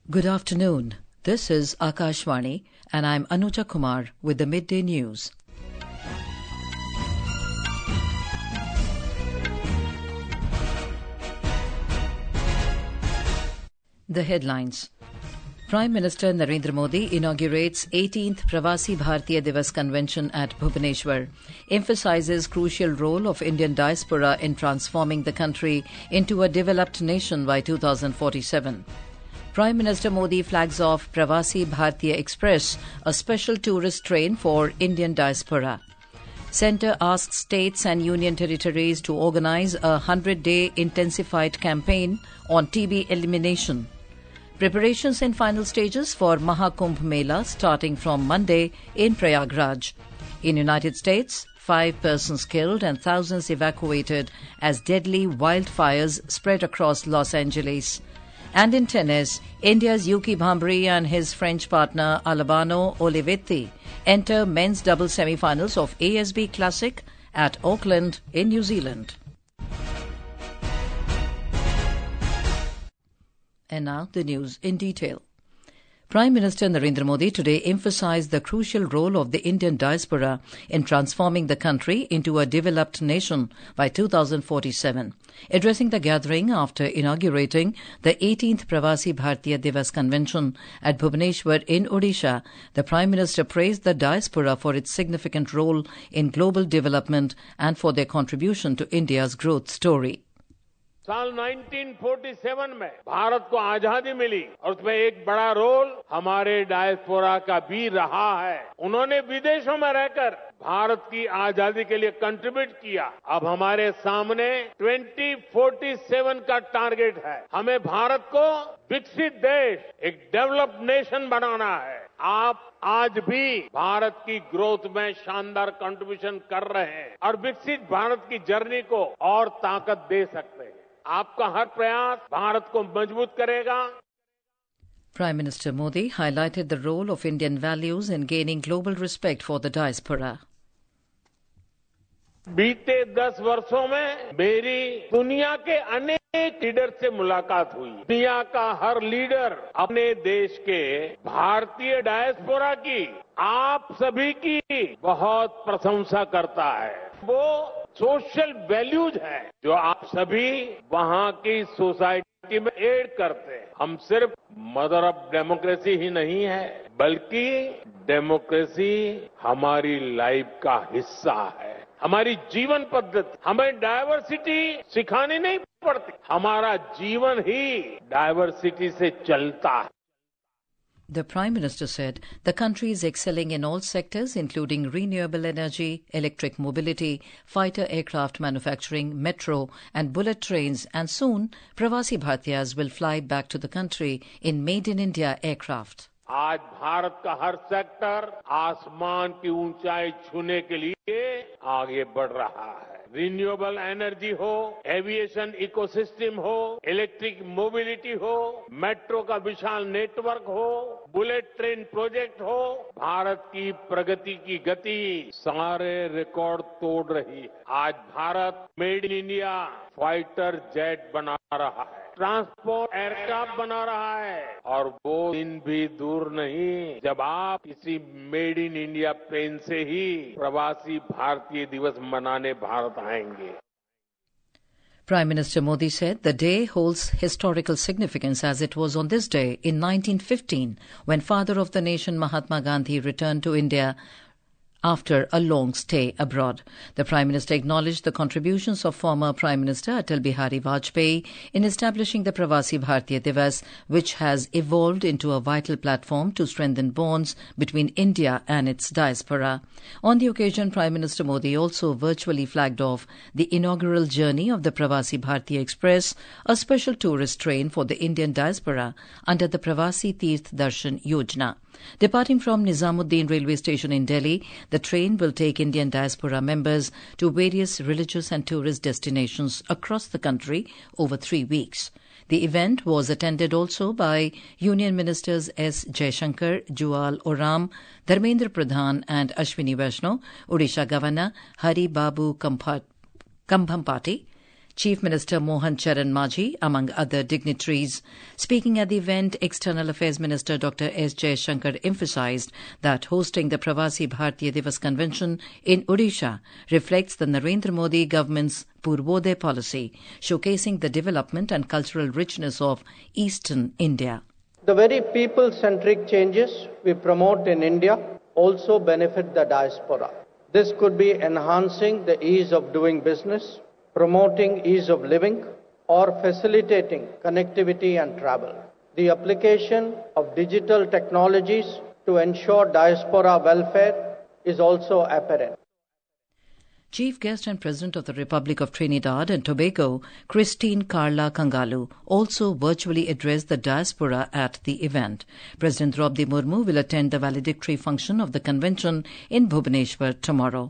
Good afternoon. This is Akashvani and I'm Anuja Kumar with the Midday News. The headlines. Prime Minister Narendra Modi inaugurates 18th Pravasi Bharatiya Divas Convention at Bhubaneswar, emphasizes crucial role of Indian diaspora in transforming the country into a developed nation by 2047. Prime Minister Modi flags off Pravasi Bharatiya Express, a special tourist train for Indian diaspora. Centre asks states and union territories to organize a 100-day intensified campaign on TB elimination. Preparations in final stages for Mahakumbh Mela starting from Monday in Prayagraj. In United States, 5 persons killed and thousands evacuated as deadly wildfires spread across Los Angeles. And in tennis, India's Yuki Bhambri and his French partner Albano Olivetti enter men's double semi-finals of ASB Classic at Auckland in New Zealand. And now the news in detail. Prime Minister Narendra Modi today emphasized the crucial role of the Indian diaspora in transforming the country into a developed nation by 2047. Addressing the gathering after inaugurating the 18th Pravasi Bharatiya Divas Convention at Bhubaneswar in Odisha, the Prime Minister praised the diaspora for its significant role in global development and for their contribution to India's growth story. साल 1947 में भारत को आजादी मिली और उसमें एक बड़ा role हमारे diaspora का भी रहा है। उन्होंने विदेशों में रहकर भारत की आजादी के लिए कंट्रीब्यूट किया। अब हमारे सामने 2047 का टारगेट है। हमें भारत को विकसित देश, एक डेवलप्ड नेशन बनाना है। आप आज भी भारत की ग्रोथ में शानदार कंट्रीब्यूशन कर रहे हैं और विकसित भारत की जर्नी को और ताकत दे सकते हैं। आपका हर प्रयास भारत को मजबूत करेगा। Prime Minister Modi highlighted the role of Indian values in gaining global respect for the diaspora. बीते 10 वर्षों में मेरी दुनिया के अनेक लीडर से मुलाकात हुई। दुनिया का हर लीडर अपने देश के भारतीय डायस्पोरा की, आप सभी की बहुत प्रशंसा करता है। वो सोशल वैल्यूज है जो आप सभी वहां की सोसाइटी में एड करते हैं। हम सिर्फ मदर ऑफ डेमोक्रेसी ही नहीं है, बल्कि डेमोक्रेसी हमारी लाइफ का हिस्सा है, हमारी जीवन पद्धति। हमें डायवर्सिटी सिखानी नहीं पड़ती, हमारा जीवन ही डायवर्सिटी से चलता है। The Prime Minister said the country is excelling in all sectors including renewable energy, electric mobility, fighter aircraft manufacturing, metro and bullet trains, and soon Pravasi Bharatiyas will fly back to the country in Made in India aircraft. आज भारत का हर sector आसमान की ऊंचाई छूने के लिए आगे बढ़ रहा है। रिन्यूएबल एनर्जी हो, एविएशन इकोसिस्टम हो, इलेक्ट्रिक मोबिलिटी हो, मेट्रो का विशाल नेटवर्क हो, बुलेट ट्रेन प्रोजेक्ट हो, भारत की प्रगति की गति सारे रिकॉर्ड तोड़ रही है। आज Bharat made in India fighter jet बना रहा है, ट्रांसपोर्ट एयरक्राफ्ट बना रहा है और वो दिन भी दूर नहीं जब आप किसी मेड इन इंडिया प्लेन से ही प्रवासी भारतीय दिवस मनाने भारत आएंगे। Prime Minister Modi said the day holds historical significance as it was on this day in 1915 when Father of the Nation Mahatma Gandhi returned to India after a long stay abroad. The Prime Minister acknowledged the contributions of former Prime Minister Atal Bihari Vajpayee in establishing the Pravasi Bharatiya Divas, which has evolved into a vital platform to strengthen bonds between India and its diaspora. On the occasion, Prime Minister Modi also virtually flagged off the inaugural journey of the Pravasi Bharatiya Express, a special tourist train for the Indian diaspora under the Pravasi Tirth Darshan Yojana. Departing from Nizamuddin railway station in Delhi, the train will take Indian diaspora members to various religious and tourist destinations across the country over 3 weeks. The event was attended also by Union Ministers S. Jaishankar, Jual Oram, Dharmendra Pradhan and Ashwini Vaishnaw, Odisha Governor Hari Babu Kambhampati, Chief Minister Mohan Charan Majhi, among other dignitaries. Speaking at the event, External Affairs Minister Dr. S. Jaishankar emphasized that hosting the Pravasi Bharatiya Divas Convention in Odisha reflects the Narendra Modi government's Purvodaya policy, showcasing the development and cultural richness of eastern India. The very people-centric changes we promote in India also benefit the diaspora. This could be enhancing the ease of doing business, promoting ease of living, or facilitating connectivity and travel. The application of digital technologies to ensure diaspora welfare is also apparent. Chief Guest and President of the Republic of Trinidad and Tobago, Christine Carla Kangalu, also virtually addressed the diaspora at the event. President Draupadi Murmu will attend the valedictory function of the convention in Bhubaneswar tomorrow.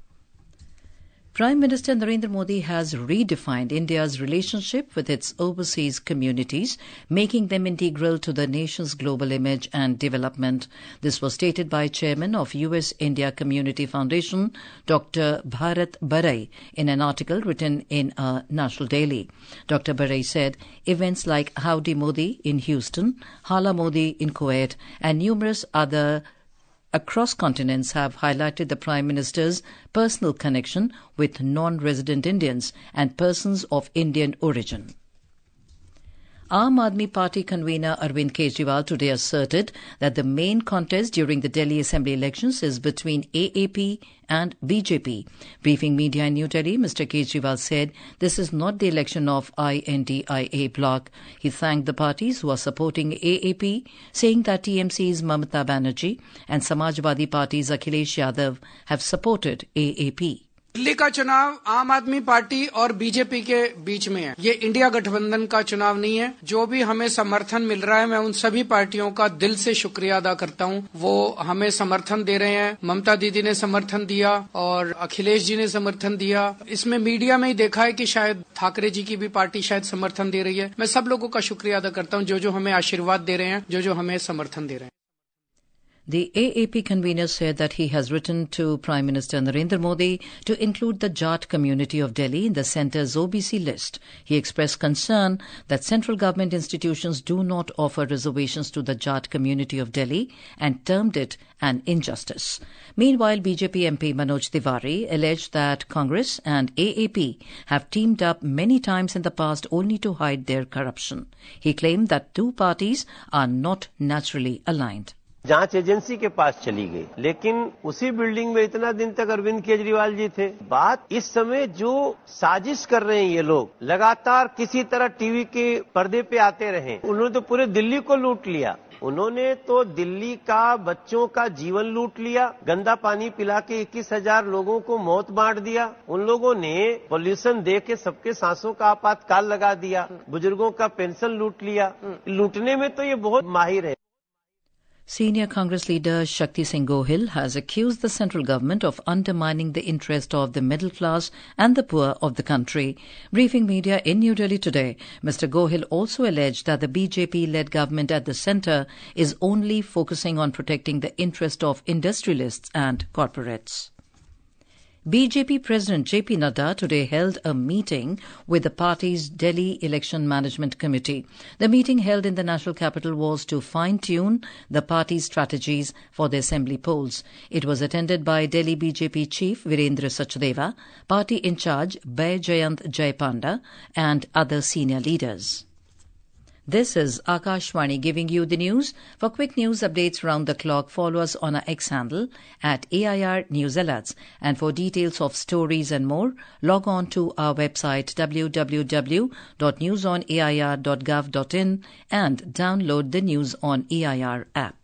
Prime Minister Narendra Modi has redefined India's relationship with its overseas communities, making them integral to the nation's global image and development. This was stated by Chairman of US-India Community Foundation, Dr. Bharat Barai, in an article written in a national daily. Dr. Barai said, events like Howdy Modi in Houston, Hala Modi in Kuwait, and numerous other across continents have highlighted the Prime Minister's personal connection with non-resident Indians and persons of Indian origin. Aam Aadmi Party convener Arvind Kejriwal today asserted that the main contest during the Delhi Assembly elections is between AAP and BJP. Briefing media in New Delhi, Mr. Kejriwal said this is not the election of INDIA bloc. He thanked the parties who are supporting AAP, saying that TMC's Mamata Banerjee and Samajwadi Party's Akhilesh Yadav have supported AAP. Delhi का चुनाव आम आदमी party और BJP के बीच में है। ये India गठबंधन का चुनाव नहीं है। जो भी हमें समर्थन मिल रहा है, मैं उन सभी पार्टियों का दिल से शुक्रिया अदा करता हूं। वो हमें समर्थन दे रहे हैं। ममता दीदी ने समर्थन दिया और अखिलेश जी ने समर्थन दिया। इसमें मीडिया में ही देखा है कि शायद ठाकरे जी की भी पार्टी शायद समर्थन दे रही है। मैं सब लोगों का शुक्रिया अदा करता हूं जो हमें आशीर्वाद दे रहे हैं, जो हमें समर्थन दे रहे हैं। The AAP convener said that he has written to Prime Minister Narendra Modi to include the Jat community of Delhi in the centre's OBC list. He expressed concern that central government institutions do not offer reservations to the Jat community of Delhi and termed it an injustice. Meanwhile, BJP MP Manoj Tiwari alleged that Congress and AAP have teamed up many times in the past only to hide their corruption. He claimed that two parties are not naturally aligned. जांच agency के पास चली गई, लेकिन उसी building में इतना दिन तक अरविंद केजरीवाल जी थे। बात इस समय जो साजिश कर रहे हैं ये लोग, लगातार किसी तरह टीवी के पर्दे पे आते रहे। उन्होंने तो पूरे दिल्ली को लूट लिया। उन्होंने तो दिल्ली का बच्चों का जीवन लूट लिया। गंदा पानी पिला के 21,000 लोगों को मौत बांट दिया। उन लोगों ने पॉल्यूशन दे के सबके सांसों का आपातकाल लगा दिया। बुजुर्गों का पेंशन लूट लिया। लूटने में तो ये बहुत माहिर है। Senior Congress leader Shakti Singh Gohil has accused the central government of undermining the interest of the middle class and the poor of the country. Briefing media in New Delhi today, Mr. Gohil also alleged that the BJP-led government at the centre is only focusing on protecting the interest of industrialists and corporates. BJP President JP Nadda today held a meeting with the party's Delhi Election Management Committee. The meeting held in the national capital was to fine-tune the party's strategies for the assembly polls. It was attended by Delhi BJP Chief Virendra Sachdeva, party in charge Bay Jayant Jayapanda and other senior leaders. This is Akashvani giving you the news. For quick news updates round the clock, follow us on our X handle at AIR News Alerts. And for details of stories and more, log on to our website www.newsonair.gov.in and download the News on AIR app.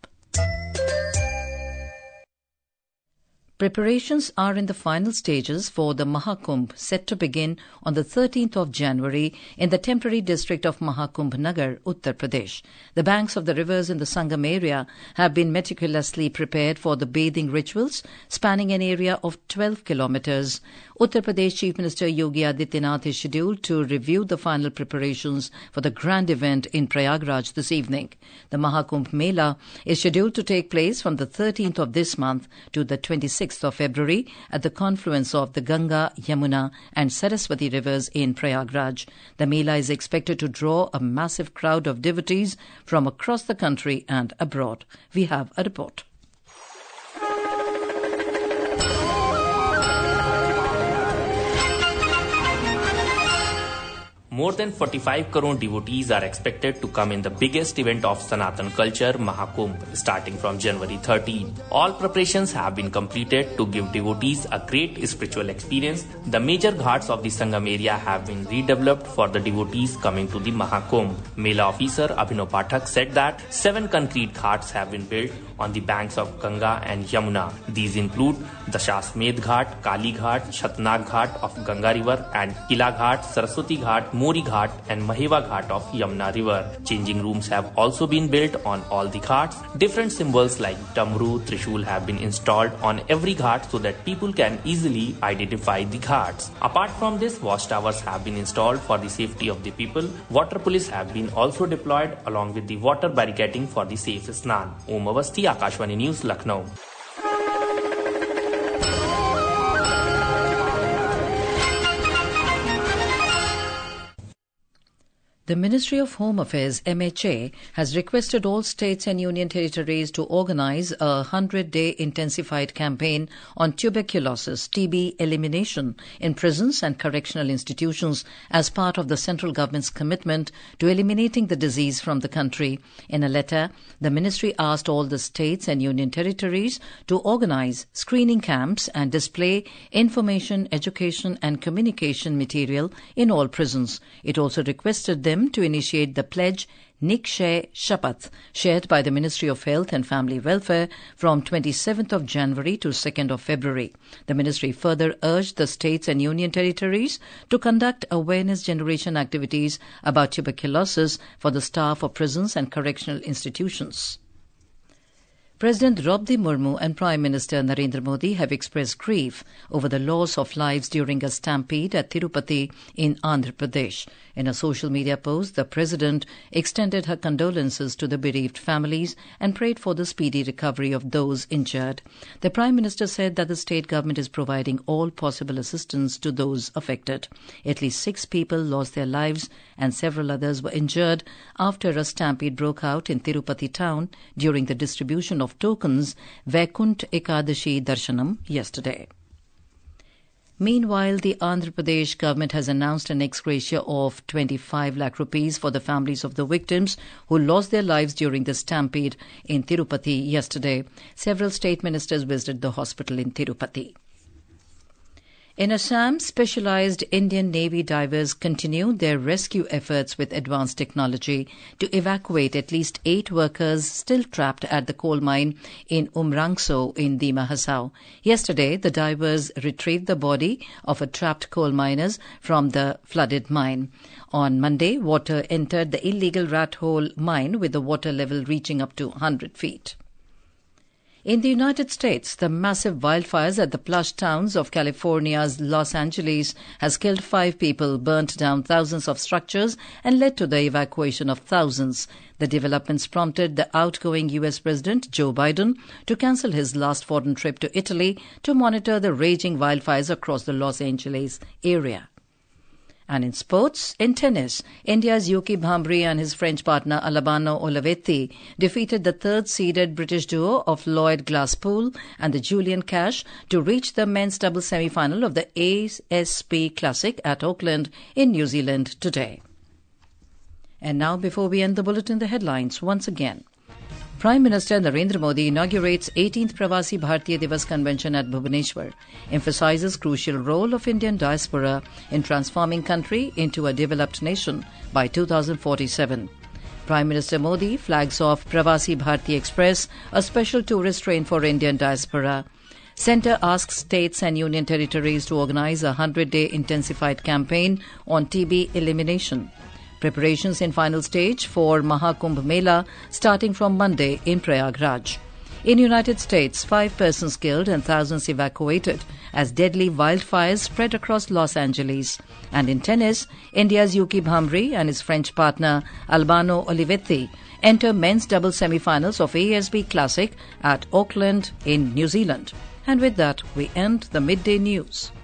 Preparations are in the final stages for the Mahakumbh, set to begin on the 13th of January in the temporary district of Mahakumbh Nagar, Uttar Pradesh. The banks of the rivers in the Sangam area have been meticulously prepared for the bathing rituals, spanning an area of 12 kilometers. Uttar Pradesh Chief Minister Yogi Adityanath is scheduled to review the final preparations for the grand event in Prayagraj this evening. The Mahakumbh Mela is scheduled to take place from the 13th of this month to the 26th of February at the confluence of the Ganga, Yamuna and Saraswati rivers in Prayagraj. The Mela is expected to draw a massive crowd of devotees from across the country and abroad. We have a report. More than 45 crore devotees are expected to come in the biggest event of Sanatan culture, Mahakumbh, starting from January 13. All preparations have been completed to give devotees a great spiritual experience. The major ghats of the Sangam area have been redeveloped for the devotees coming to the Mahakumbh. Mela officer Abhinav Pathak said that 7 concrete ghats have been built on the banks of Ganga and Yamuna. These include the Shasmed Ghat, Kali Ghat, Shatnag Ghat of Ganga River and Kila Ghat, Saraswati Ghat, Mori Ghat and Maheva Ghat of Yamuna River. Changing rooms have also been built on all the ghats. Different symbols like Damru, Trishul have been installed on every ghat so that people can easily identify the ghats. Apart from this, watchtowers have been installed for the safety of the people. Water police have been also deployed along with the water barricading for the safe snan. Om Avasti, Akashvani News, Lucknow. The Ministry of Home Affairs, MHA, has requested all states and union territories to organize a 100-day intensified campaign on tuberculosis, TB elimination in prisons and correctional institutions as part of the central government's commitment to eliminating the disease from the country. In a letter, the ministry asked all the states and union territories to organize screening camps and display information, education and communication material in all prisons. It also requested them to initiate the pledge Nikshay Shapath, shared by the Ministry of Health and Family Welfare from 27th of January to 2nd of February. The ministry further urged the states and union territories to conduct awareness generation activities about tuberculosis for the staff of prisons and correctional institutions. President Draupadi Murmu and Prime Minister Narendra Modi have expressed grief over the loss of lives during a stampede at Tirupati in Andhra Pradesh. In a social media post, the President extended her condolences to the bereaved families and prayed for the speedy recovery of those injured. The Prime Minister said that the state government is providing all possible assistance to those affected. At least 6 people lost their lives and several others were injured after a stampede broke out in Tirupati town during the distribution of tokens Vaikunt Ekadashi Darshanam yesterday. Meanwhile, the Andhra Pradesh government has announced an ex gratia of 25 lakh rupees for the families of the victims who lost their lives during the stampede in Tirupati yesterday. Several state ministers visited the hospital in Tirupati. In Assam, specialized Indian Navy divers continued their rescue efforts with advanced technology to evacuate at least 8 workers still trapped at the coal mine in Umrangso in Dima Hasao. Yesterday, the divers retrieved the body of a trapped coal miners from the flooded mine. On Monday, water entered the illegal rat hole mine with the water level reaching up to 100 feet. In the United States, the massive wildfires at the plush towns of California's Los Angeles has killed 5 people, burnt down thousands of structures, and led to the evacuation of thousands. The developments prompted the outgoing U.S. President Joe Biden to cancel his last foreign trip to Italy to monitor the raging wildfires across the Los Angeles area. And in sports, in tennis, India's Yuki Bhambri and his French partner Alabano Olivetti defeated the third-seeded British duo of Lloyd Glasspool and the Julian Cash to reach the men's double semi-final of the ASP Classic at Auckland in New Zealand today. And now, before we end the bulletin, the headlines once again. Prime Minister Narendra Modi inaugurates 18th Pravasi Bharatiya Divas Convention at Bhubaneswar, emphasizes crucial role of Indian diaspora in transforming country into a developed nation by 2047. Prime Minister Modi flags off Pravasi Bharatiya Express, a special tourist train for Indian diaspora. Centre asks states and union territories to organize a 100-day intensified campaign on TB elimination. Preparations in final stage for Mahakumbh Mela starting from Monday in Prayagraj. In United States, 5 persons killed and thousands evacuated as deadly wildfires spread across Los Angeles. And in tennis, India's Yuki Bhamri and his French partner Albano Olivetti enter men's double semi-finals of ASB Classic at Auckland in New Zealand. And with that, we end the midday news.